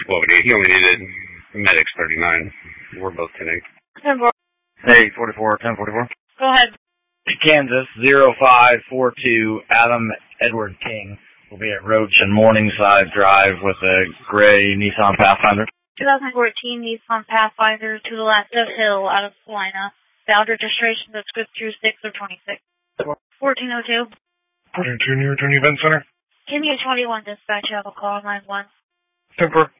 what would he only needed medics 39. We're both 10-8. 10-4. Hey, 44, 1044. Go ahead. Kansas 0542, Adam Edward King will be at Roach and Morningside Drive with a gray Nissan Pathfinder. 2014 Nissan Pathfinder to the left of Hill out of Salina. Bound registration that's good through 6 or 26. 1402. 1402 near Attorney Event Center. Give me a 21 dispatch. You have a call on line 1. 10-4.